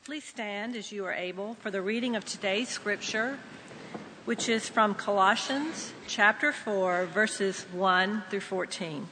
Please stand as you are able for the reading of today's scripture, which is from Colossians chapter 4, verses 1 through 14.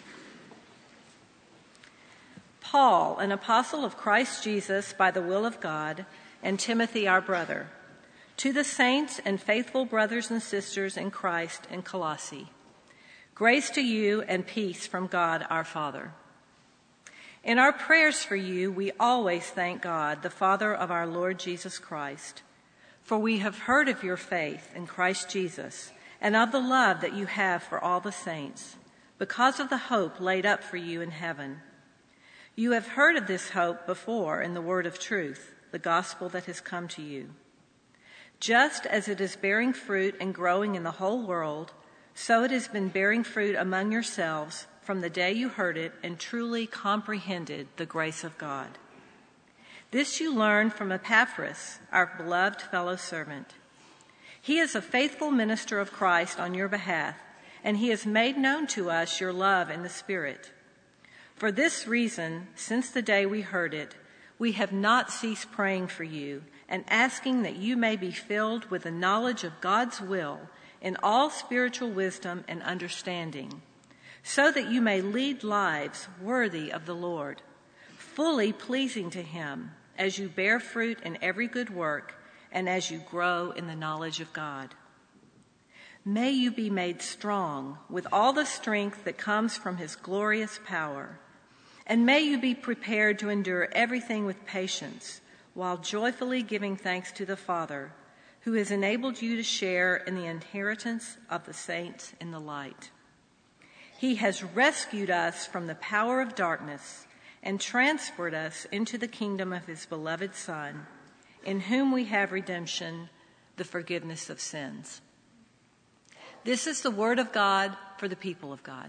Paul, an apostle of Christ Jesus by the will of God, and Timothy our brother, to the saints and faithful brothers and sisters in Christ in Colossae, grace to you and peace from God our Father. In our prayers for you, we always thank God, the Father of our Lord Jesus Christ, for we have heard of your faith in Christ Jesus and of the love that you have for all the saints, because of the hope laid up for you in heaven. You have heard of this hope before in the word of truth, the gospel that has come to you. Just as it is bearing fruit and growing in the whole world, so it has been bearing fruit among yourselves from the day you heard it and truly comprehended the grace of God. This you learned from Epaphras, our beloved fellow servant. He is a faithful minister of Christ on your behalf, and he has made known to us your love in the Spirit. For this reason, since the day we heard it, we have not ceased praying for you and asking that you may be filled with the knowledge of God's will in all spiritual wisdom and understanding, so that you may lead lives worthy of the Lord, fully pleasing to him as you bear fruit in every good work and as you grow in the knowledge of God. May you be made strong with all the strength that comes from his glorious power, and may you be prepared to endure everything with patience while joyfully giving thanks to the Father, who has enabled you to share in the inheritance of the saints in the light. He has rescued us from the power of darkness and transferred us into the kingdom of his beloved Son, in whom we have redemption, the forgiveness of sins. This is the word of God for the people of God.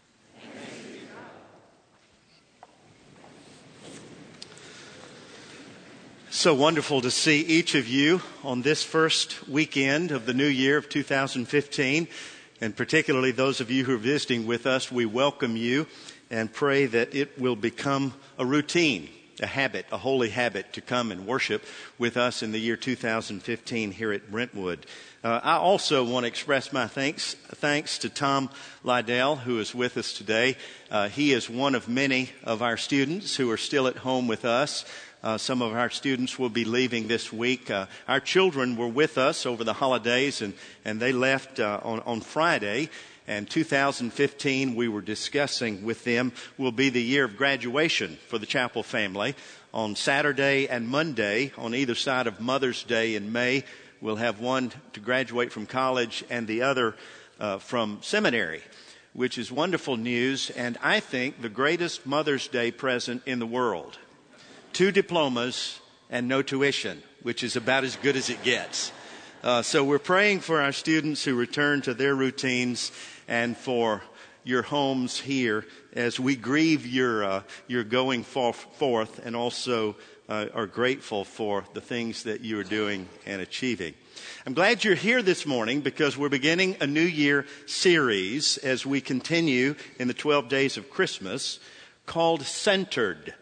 So wonderful to see each of you on this first weekend of the new year of 2015. And particularly those of you who are visiting with us, we welcome you and pray that it will become a routine, a habit, a holy habit to come and worship with us in the year 2015 here at Brentwood. I also want to express my thanks to Tom Lydell, who is with us today. He is one of many of our students who are still at home with us. Some of our students will be leaving this week. Our children were with us over the holidays, and they left on Friday. And 2015, we were discussing with them, will be the year of graduation for the Chapel family. On Saturday and Monday, on either side of Mother's Day in May, we'll have one to graduate from college and the other from seminary, which is wonderful news, and I think the greatest Mother's Day present in the world. 2 diplomas and no tuition, which is about as good as it gets. So we're praying for our students who return to their routines and for your homes here as we grieve your going forth, and also are grateful for the things that you are doing and achieving. I'm glad you're here this morning because we're beginning a New Year series as we continue in the 12 days of Christmas called Centered,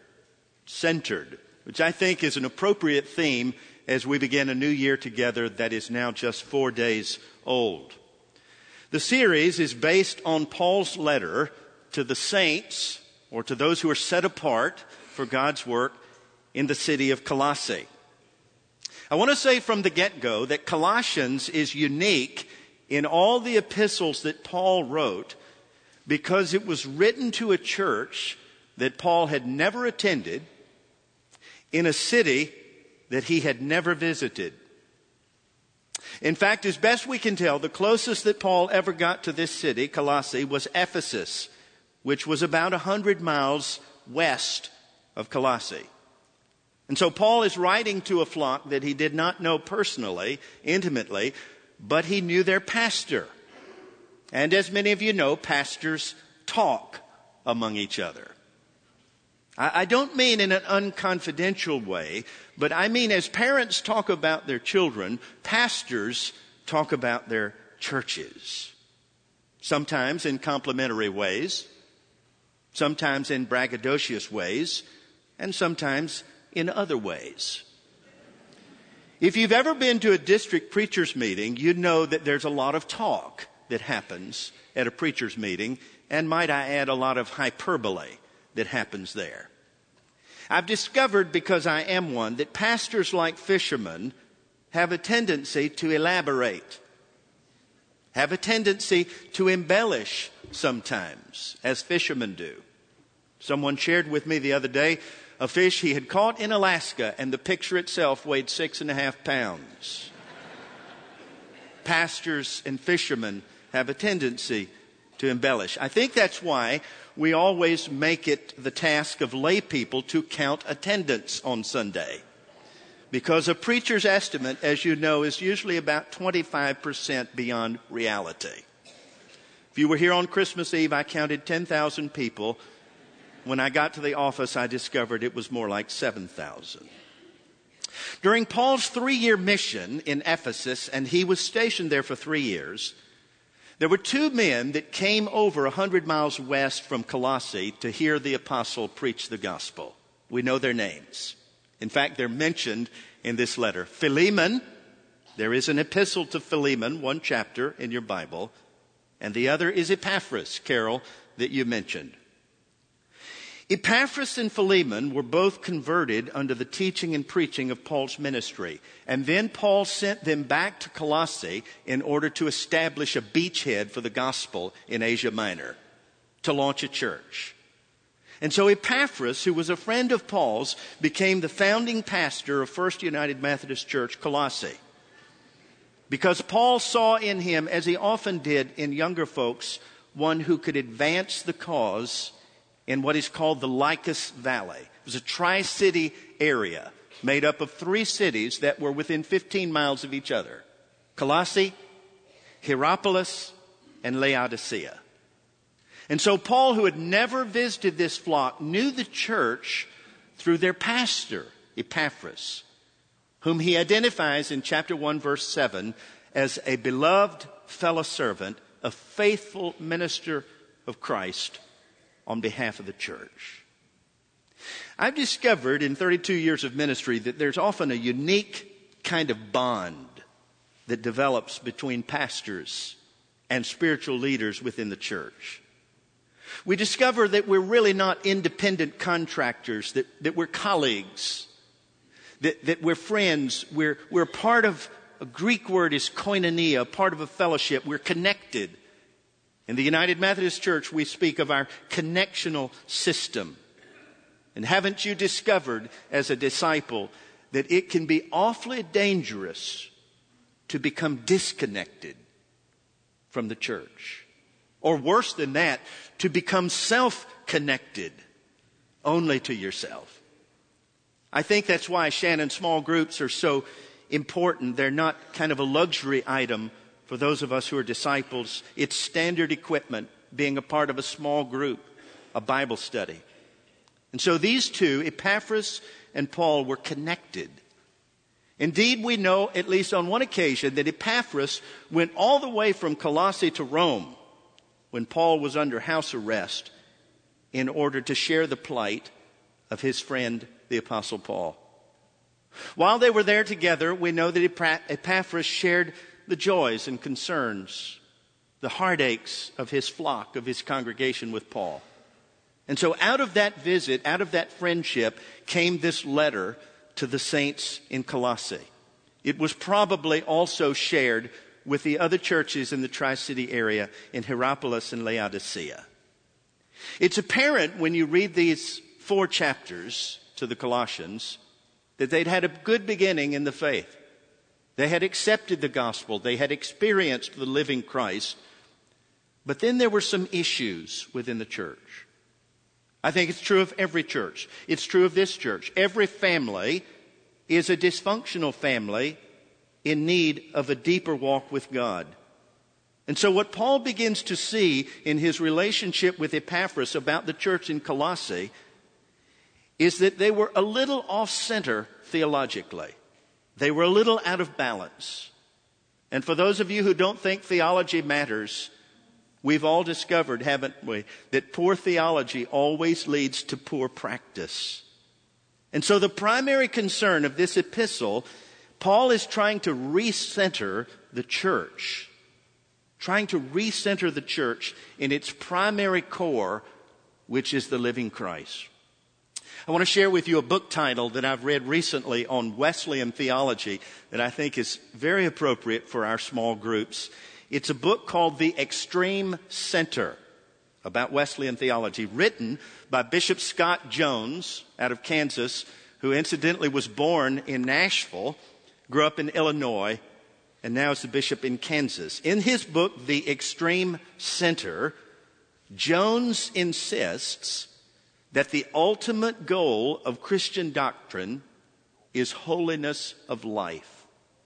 which I think is an appropriate theme as we begin a new year together that is now just 4 days old. The series is based on Paul's letter to the saints, or to those who are set apart for God's work in the city of Colossae. I want to say from the get-go that Colossians is unique in all the epistles that Paul wrote because it was written to a church that Paul had never attended, in a city that he had never visited. In fact, as best we can tell, the closest that Paul ever got to this city, Colossae, was Ephesus, which was about 100 miles west of Colossae. And so Paul is writing to a flock that he did not know personally, intimately, but he knew their pastor. And as many of you know, pastors talk among each other. I don't mean in an unconfidential way, but I mean as parents talk about their children, pastors talk about their churches. Sometimes in complimentary ways, sometimes in braggadocious ways, and sometimes in other ways. If you've ever been to a district preacher's meeting, you know that there's a lot of talk that happens at a preacher's meeting, and might I add, a lot of hyperbole that happens there. I've discovered, because I am one, that pastors, like fishermen, have a tendency to elaborate, have a tendency to embellish sometimes, as fishermen do. Someone shared with me the other day a fish he had caught in Alaska, and the picture itself weighed 6.5 pounds. Pastors and fishermen have a tendency to embellish. I think that's why we always make it the task of lay people to count attendance on Sunday. Because a preacher's estimate, as you know, is usually about 25% beyond reality. If you were here on Christmas Eve, I counted 10,000 people. When I got to the office, I discovered it was more like 7,000. During Paul's 3-year mission in Ephesus, and he was stationed there for 3 years, there were 2 men that came over 100 miles west from Colossae to hear the apostle preach the gospel. We know their names. In fact, they're mentioned in this letter. Philemon, there is an epistle to Philemon, 1 chapter in your Bible, and the other is Epaphras, Carol, that you mentioned. Epaphras and Philemon were both converted under the teaching and preaching of Paul's ministry. And then Paul sent them back to Colossae in order to establish a beachhead for the gospel in Asia Minor, to launch a church. And so Epaphras, who was a friend of Paul's, became the founding pastor of First United Methodist Church, Colossae. Because Paul saw in him, as he often did in younger folks, one who could advance the cause in what is called the Lycus Valley. It was a tri-city area made up of 3 cities that were within 15 miles of each other: Colossae, Hierapolis, and Laodicea. And so Paul, who had never visited this flock, knew the church through their pastor, Epaphras, whom he identifies in chapter 1, verse 7, as a beloved fellow servant, a faithful minister of Christ on behalf of the church. I've discovered in 32 years of ministry that there's often a unique kind of bond that develops between pastors and spiritual leaders within the church. We discover that we're really not independent contractors, that we're colleagues, that we're friends, we're part of, a Greek word is koinonia, part of a fellowship, we're connected. In the United Methodist Church, we speak of our connectional system. And haven't you discovered as a disciple that it can be awfully dangerous to become disconnected from the church? Or worse than that, to become self-connected only to yourself. I think that's why, Shannon, small groups are so important. They're not kind of a luxury item for those of us who are disciples. It's standard equipment, being a part of a small group, a Bible study. And so these two, Epaphras and Paul, were connected. Indeed, we know, at least on one occasion, that Epaphras went all the way from Colossae to Rome when Paul was under house arrest in order to share the plight of his friend, the Apostle Paul. While they were there together, we know that Epaphras shared the joys and concerns, the heartaches of his flock, of his congregation with Paul. And so out of that visit, out of that friendship, came this letter to the saints in Colossae. It was probably also shared with the other churches in the Tri-City area in Hierapolis and Laodicea. It's apparent when you read these 4 chapters to the Colossians that they'd had a good beginning in the faith. They had accepted the gospel. They had experienced the living Christ. But then there were some issues within the church. I think it's true of every church. It's true of this church. Every family is a dysfunctional family in need of a deeper walk with God. And so what Paul begins to see in his relationship with Epaphras about the church in Colossae is that they were a little off-center theologically. They were a little out of balance. And for those of you who don't think theology matters, we've all discovered, haven't we, that poor theology always leads to poor practice. And so the primary concern of this epistle, Paul is trying to recenter the church, in its primary core, which is the living Christ. I want to share with you a book title that I've read recently on Wesleyan theology that I think is very appropriate for our small groups. It's a book called The Extreme Center, about Wesleyan theology, written by Bishop Scott Jones out of Kansas, who incidentally was born in Nashville, grew up in Illinois, and now is the bishop in Kansas. In his book, The Extreme Center, Jones insists that the ultimate goal of Christian doctrine is holiness of life.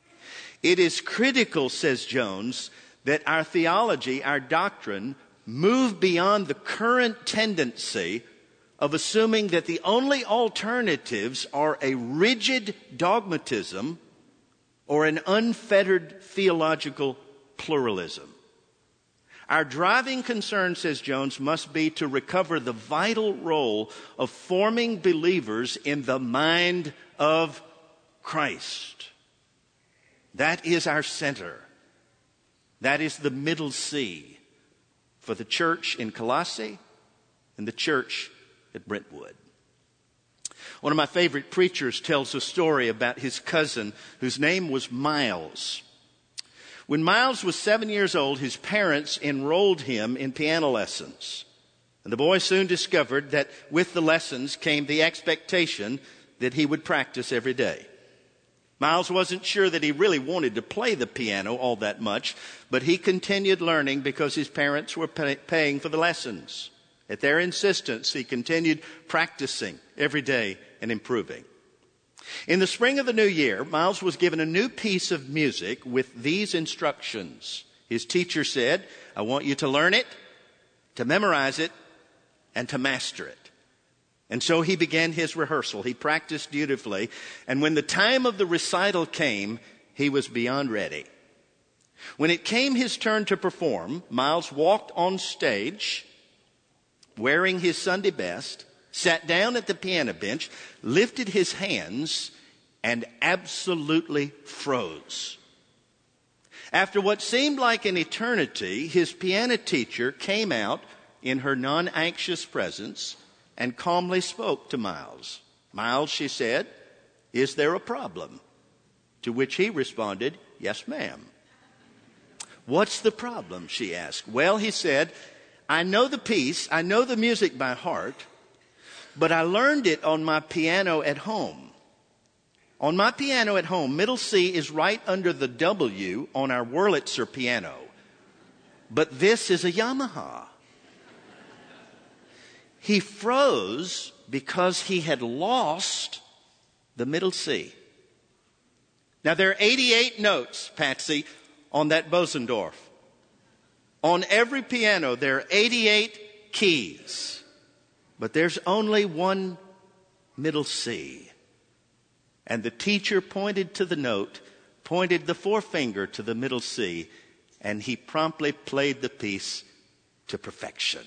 It is critical, says Jones, that our theology, our doctrine, move beyond the current tendency of assuming that the only alternatives are a rigid dogmatism or an unfettered theological pluralism. Our driving concern, says Jones, must be to recover the vital role of forming believers in the mind of Christ. That is our center. That is the middle C for the church in Colossae and the church at Brentwood. One of my favorite preachers tells a story about his cousin whose name was Miles. When Miles was 7 years old, his parents enrolled him in piano lessons. And the boy soon discovered that with the lessons came the expectation that he would practice every day. Miles wasn't sure that he really wanted to play the piano all that much, but he continued learning because his parents were paying for the lessons. At their insistence, he continued practicing every day and improving. In the spring of the new year, Miles was given a new piece of music with these instructions. His teacher said, "I want you to learn it, to memorize it, and to master it." And so he began his rehearsal. He practiced dutifully. And when the time of the recital came, he was beyond ready. When it came his turn to perform, Miles walked on stage wearing his Sunday best, sat down at the piano bench, lifted his hands, and absolutely froze. After what seemed like an eternity, his piano teacher came out in her non-anxious presence and calmly spoke to Miles. "Miles," she said, "is there a problem?" To which he responded, "Yes, ma'am." "What's the problem?" she asked. "Well," he said, "I know the piece, I know the music by heart, but I learned it on my piano at home. On my piano at home, middle C is right under the W on our Wurlitzer piano. But this is a Yamaha." He froze because he had lost the middle C. Now, there are 88 notes, Patsy, on that Bosendorf. On every piano, there are 88 keys. But there's only one middle C. And the teacher pointed to the note, pointed the forefinger to the middle C, and he promptly played the piece to perfection.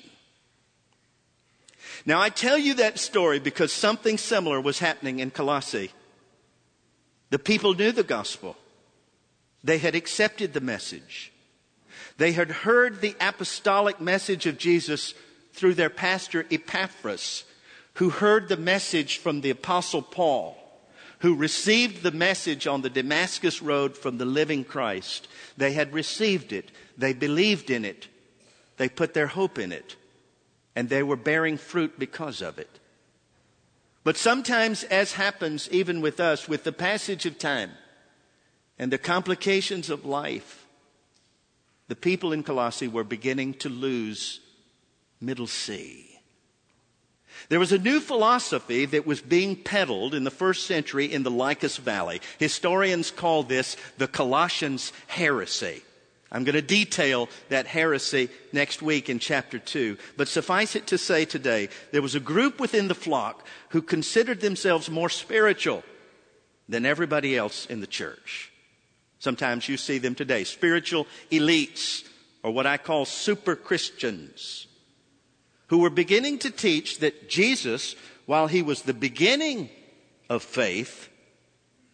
Now, I tell you that story because something similar was happening in Colossae. The people knew the gospel. They had accepted the message. They had heard the apostolic message of Jesus through their pastor Epaphras, who heard the message from the apostle Paul, who received the message on the Damascus road from the living Christ. They had received it. They believed in it. They put their hope in it. And they were bearing fruit because of it. But sometimes, as happens even with us, with the passage of time and the complications of life, the people in Colossae were beginning to lose middle C. There was a new philosophy that was being peddled in the first century in the Lycus Valley. Historians call this the Colossians heresy. I'm going to detail that heresy next week in chapter 2. But suffice it to say today, there was a group within the flock who considered themselves more spiritual than everybody else in the church. Sometimes you see them today, spiritual elites, or what I call super Christians, who were beginning to teach that Jesus, while he was the beginning of faith,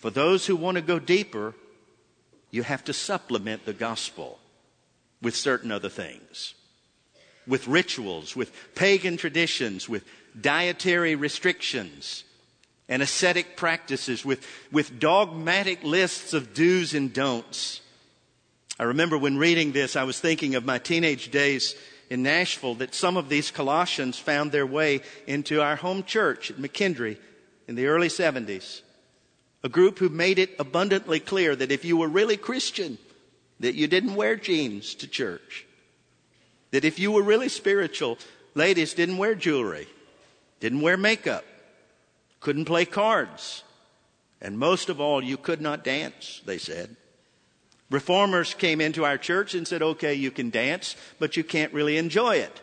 For those who want to go deeper, you have to supplement the gospel with certain other things, with rituals, with pagan traditions, with dietary restrictions and ascetic practices, with dogmatic lists of do's and don'ts. I remember when reading this, I was thinking of my teenage days in Nashville, that some of these Colossians found their way into our home church at McKendree in the early 70s. A group who made it abundantly clear that if you were really Christian, that you didn't wear jeans to church. That if you were really spiritual, ladies didn't wear jewelry, didn't wear makeup, couldn't play cards, and most of all, you could not dance, they said. Reformers came into our church and said, okay, you can dance, but you can't really enjoy it.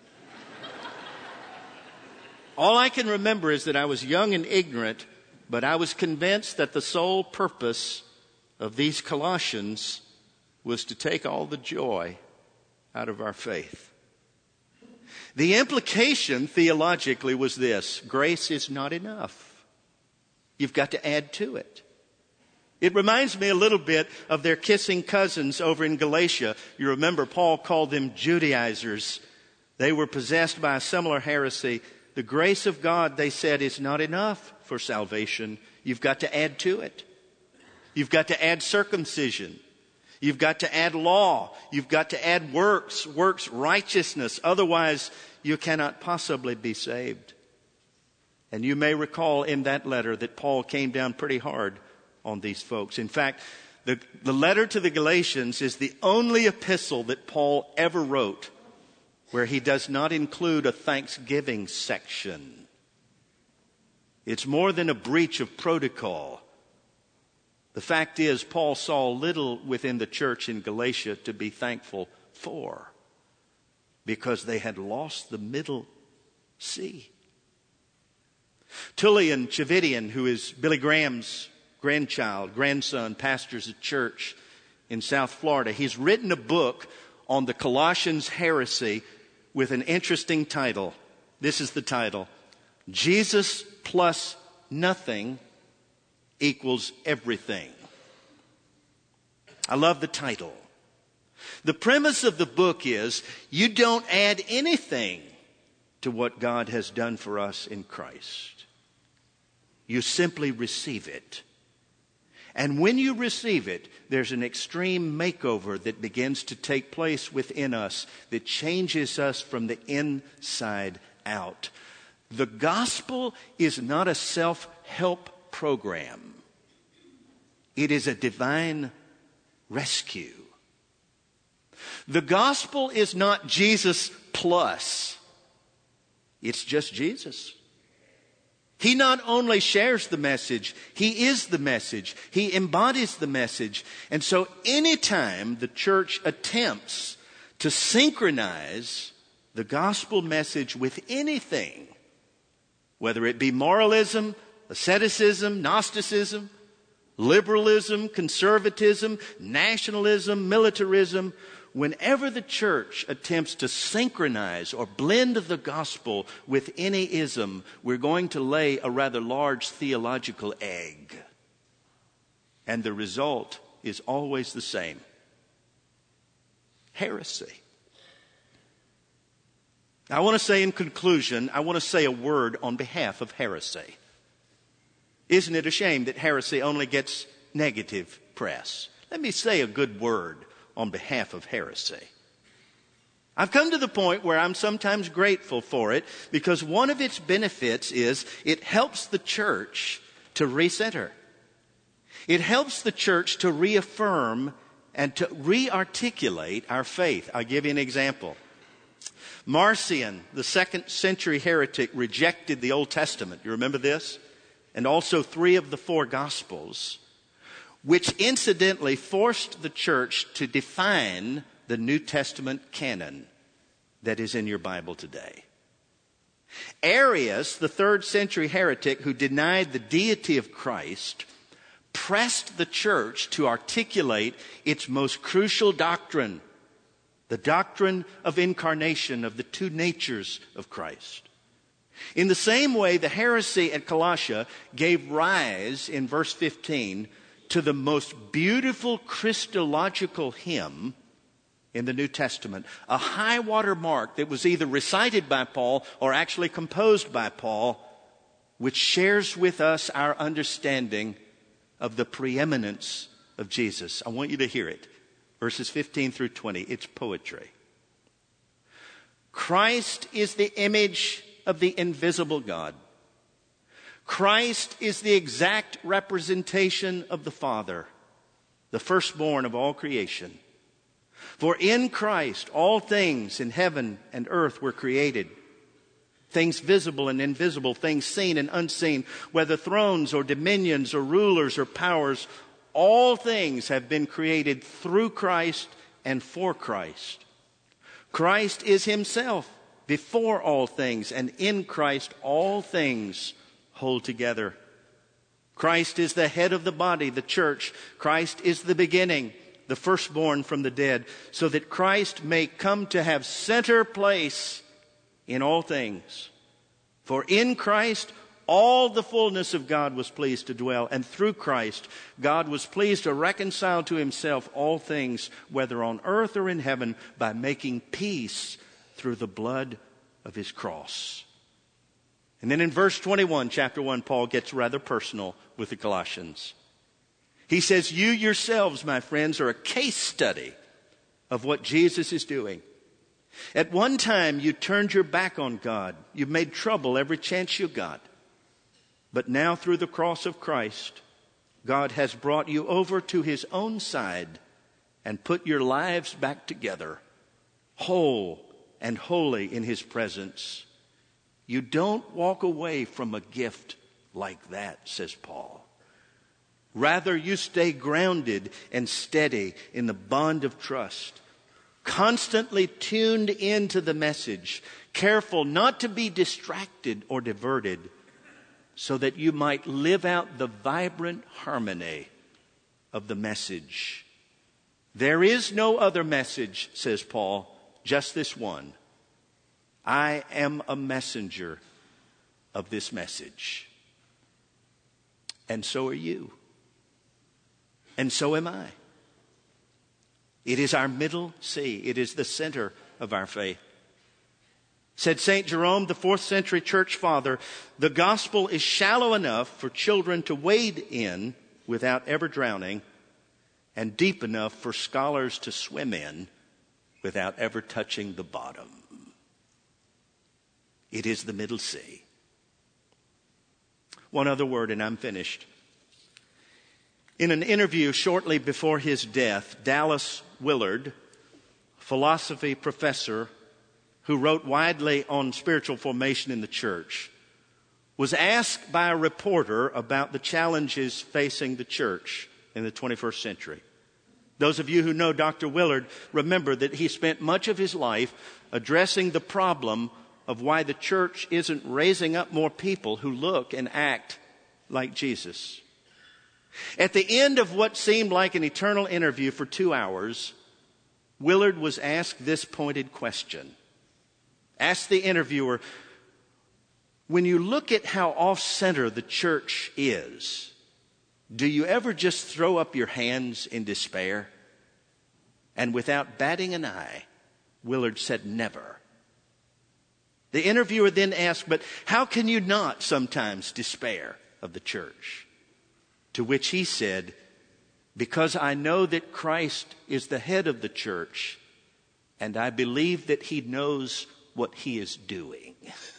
All I can remember is that I was young and ignorant, but I was convinced that the sole purpose of these Colossians was to take all the joy out of our faith. The implication theologically was this: grace is not enough. You've got to add to it. It reminds me a little bit of their kissing cousins over in Galatia. You remember Paul called them Judaizers. They were possessed by a similar heresy. The grace of God, they said, is not enough for salvation. You've got to add to it. You've got to add circumcision. You've got to add law. You've got to add works righteousness. Otherwise, you cannot possibly be saved. And you may recall in that letter that Paul came down pretty hard on these folks. In fact, the letter to the Galatians is the only epistle that Paul ever wrote where he does not include a thanksgiving section. It's more than a breach of protocol. The fact is, Paul saw little within the church in Galatia to be thankful for, because they had lost the Middle Sea. Tullian Tchividjian, who is Billy Graham's grandson, pastors a church in South Florida. He's written a book on the Colossians heresy with an interesting title. This is the title: Jesus plus nothing equals everything. I love the title. The premise of the book is you don't add anything to what God has done for us in Christ. You simply receive it. And when you receive it, there's an extreme makeover that begins to take place within us that changes us from the inside out. The gospel is not a self-help program. It is a divine rescue. The gospel is not Jesus plus. It's just Jesus. He not only shares the message, he is the message. He embodies the message. And so anytime the church attempts to synchronize the gospel message with anything, whether it be moralism, asceticism, Gnosticism, liberalism, conservatism, nationalism, militarism, whenever the church attempts to synchronize or blend the gospel with any ism, we're going to lay a rather large theological egg. And the result is always the same: heresy. I want to say in conclusion, I want to say a word on behalf of heresy. Isn't it a shame that heresy only gets negative press? Let me say a good word on behalf of heresy. I've come to the point where I'm sometimes grateful for it, because one of its benefits is it helps the church to recenter. It helps the church to reaffirm and to re-articulate our faith. I'll give you an example. Marcion, the 2nd century heretic, rejected the Old Testament. You remember this? And also 3 of the 4 Gospels, which incidentally forced the church to define the New Testament canon that is in your Bible today. Arius, the 3rd century heretic who denied the deity of Christ, pressed the church to articulate its most crucial doctrine, the doctrine of incarnation, of the 2 natures of Christ. In the same way, the heresy at Colossia gave rise, in verse 15, to the most beautiful Christological hymn in the New Testament, a high water mark that was either recited by Paul or actually composed by Paul, which shares with us our understanding of the preeminence of Jesus. I want you to hear it. Verses 15 through 20. It's poetry. Christ is the image of the invisible God. Christ is the exact representation of the Father, the firstborn of all creation. For in Christ all things in heaven and earth were created, things visible and invisible, things seen and unseen, whether thrones or dominions or rulers or powers, all things have been created through Christ and for Christ. Christ is himself before all things, and in Christ all things hold together. Christ is the head of the body, the church. Christ is the beginning, the firstborn from the dead, so that Christ may come to have center place in all things. For in Christ all the fullness of God was pleased to dwell, and through Christ God was pleased to reconcile to himself all things, whether on earth or in heaven, by making peace through the blood of his cross. And then in verse 21, chapter 1, Paul gets rather personal with the Colossians. He says, you yourselves, my friends, are a case study of what Jesus is doing. At one time, you turned your back on God. You made trouble every chance you got. But now through the cross of Christ, God has brought you over to his own side and put your lives back together, whole and holy in his presence. You don't walk away from a gift like that, says Paul. Rather, you stay grounded and steady in the bond of trust, constantly tuned into the message, careful not to be distracted or diverted, so that you might live out the vibrant harmony of the message. There is no other message, says Paul, just this one. I am a messenger of this message. And so are you. And so am I. It is our middle C. It is the center of our faith. Said St. Jerome, the 4th century church father, the gospel is shallow enough for children to wade in without ever drowning, and deep enough for scholars to swim in without ever touching the bottom. It is the middle C. One other word and I'm finished. In an interview shortly before his death, Dallas Willard, philosophy professor who wrote widely on spiritual formation in the church, was asked by a reporter about the challenges facing the church in the 21st century. Those of you who know Dr. Willard remember that he spent much of his life addressing the problem of why the church isn't raising up more people who look and act like Jesus. At the end of what seemed like an eternal interview for 2 hours, Willard was asked this pointed question. Asked the interviewer, when you look at how off-center the church is, do you ever just throw up your hands in despair? And without batting an eye, Willard said, never. The interviewer then asked, but how can you not sometimes despair of the church? To which he said, because I know that Christ is the head of the church, and I believe that he knows what he is doing.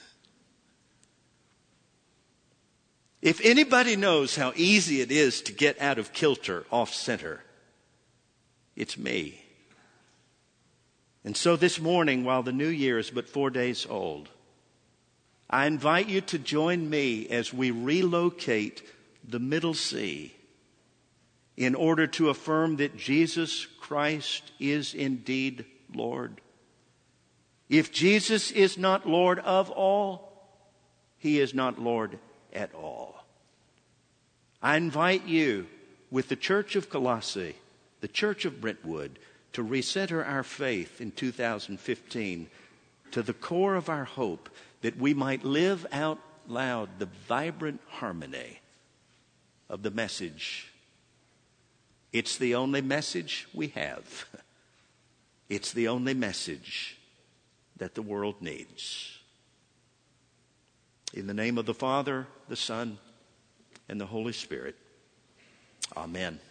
If anybody knows how easy it is to get out of kilter, off center, it's me. And so this morning, while the new year is but 4 days old, I invite you to join me as we relocate the middle C in order to affirm that Jesus Christ is indeed Lord. If Jesus is not Lord of all, he is not Lord at all. I invite you, with the Church of Colossae, the Church of Brentwood, to recenter our faith in 2015 to the core of our hope that we might live out loud the vibrant harmony of the message. It's the only message we have. It's the only message that the world needs. In the name of the Father, the Son, and the Holy Spirit. Amen.